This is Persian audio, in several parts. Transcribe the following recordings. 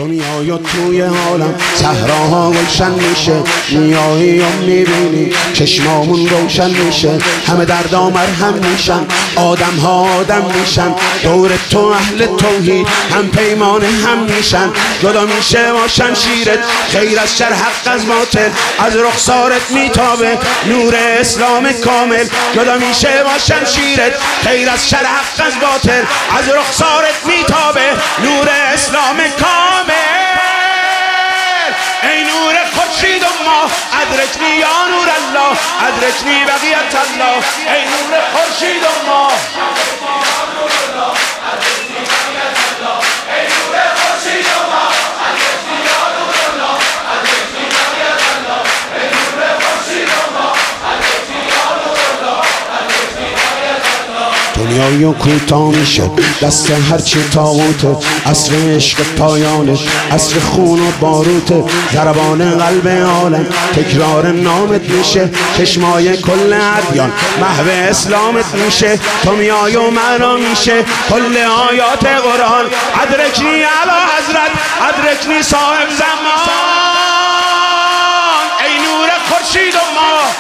تو میای و توی عالم صحراها گلشن میشه، میایی و میبینی چشمامون روشن میشه، همه دردا مرهم میشن، آدم ها آدم میشن، دور تو اهل توحید هم پیمان هم میشن، جدا میشه با شمشیرت خیر از شر حق از باطل، از رخسارت میتابه نور اسلام کامل، جدا میشه با شمشیرت خیر از شر حق از باطل، از رخسارت میتابه نور اسلام کامل. ای نور خورشید و ماه ادرکنی یا نور الله، ادرکنی بقیت الله. ای نور خورشید و ماه دنیای و کوتاه میشه دست هرچی تاغوته، عصر عشق پایانه، عصر خون و باروته، ضربان قلب عالم تکرار نامت میشه، چشمای کل ادیان محو اسلامت میشه، تو میای و معنا میشه کل آیات قرآن، ادرکنی اعلی حضرت، ادرکنی صاحب زمان. ای نور خورشید و ماه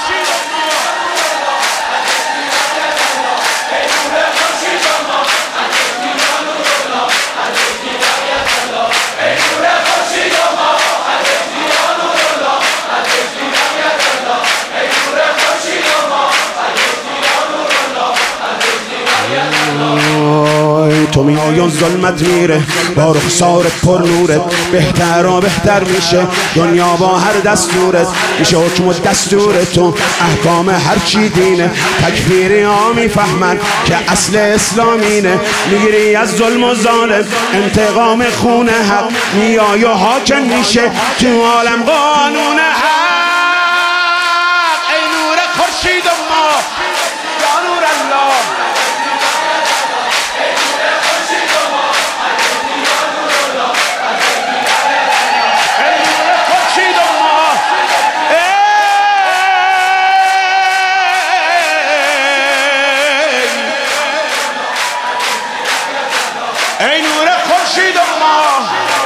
تو میای و ظلمت میره با رخسارت پر نورت، بهتر و بهتر میشه دنیا با هر دستورت، میشه حکم و دستور تو احکام هرچی دینه، تکفیری ها میفهمن که اصل اسلامینه، میگیری از ظلم و ظالم انتقام خون حق، میای و حاکم میشه تو عالم قانون حق. ای نور خورشید و ماه یا نور الله، ای نور خورشید و ماه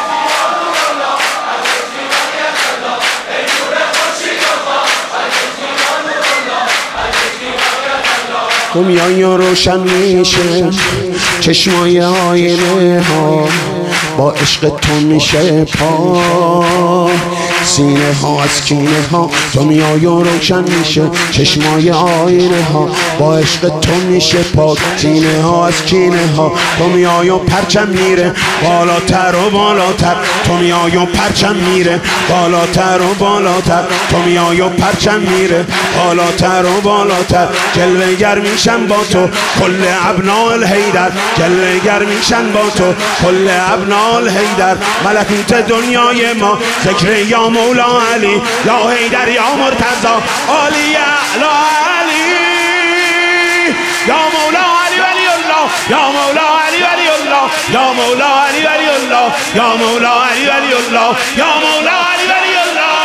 تو میای و روشن میشه چشمای آینه ها، با عشق تو میشه پا سینه ها از کینه ها، تو میای و روشن میشه چشمای آینه ها، با عشق تو میشه پاک سینه ها از کینه ها، تو میای و پرچم میره بالاتر و بالاتر، تو میای و پرچم میره بالاتر و بالاتر، تو میای و پرچم میره بالاتر و بالاتر، جلوه گر میشن با تو کل ابناء الحیدر، جلوه گر میشن با تو کل ابناء الحیدر، ملکوت دنیای ما ذکر یا مولا علی یا حیدر یا مرتضی علی اعلی علی، یا مولا علی ولی الله، یا مولا علی ولی الله، یا مولا علی ولی الله، یا مولا علی ولی الله، یا مولا علی ولی الله.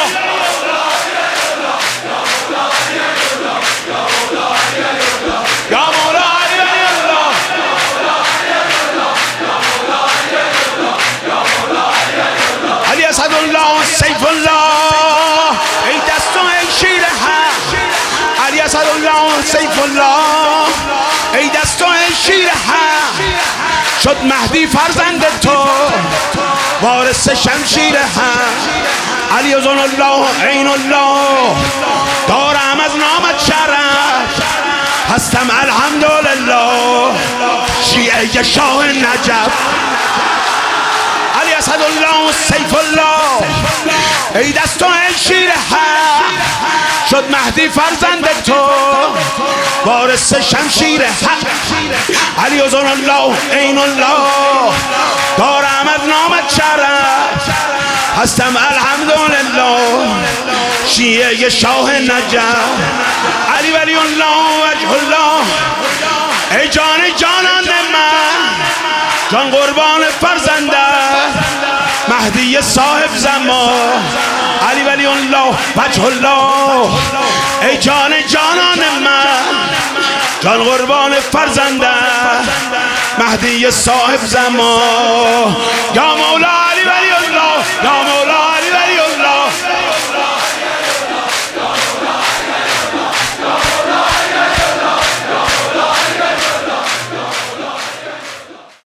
علی اسدالله سیف الله ای دستو ای شیر حق، علی اسدالله سیف الله ای دستو ای شیر حق، شد مهدی فرزند تو وارث شمشیر حق، علی زن الله عین الله دارم از نامت شرف، هستم الحمدلله شیعه شاه نجف، علی اسدالله سیف الله ای دستو ای شیر حق، شد مهدی فرزند تو وارث شمشیر حق، علی زن الله عین الله دارم از نامت شرف، هستم الحمدلله شیعه شاه نجف، علی ولی الله وجه الله ای جان جانان من، جان قربان فرزنده مهدی صاحب زمان، علی ولی الله وجه الله ای جان جانان من، جان قربان فرزنده مهدی صاحب زمان، یا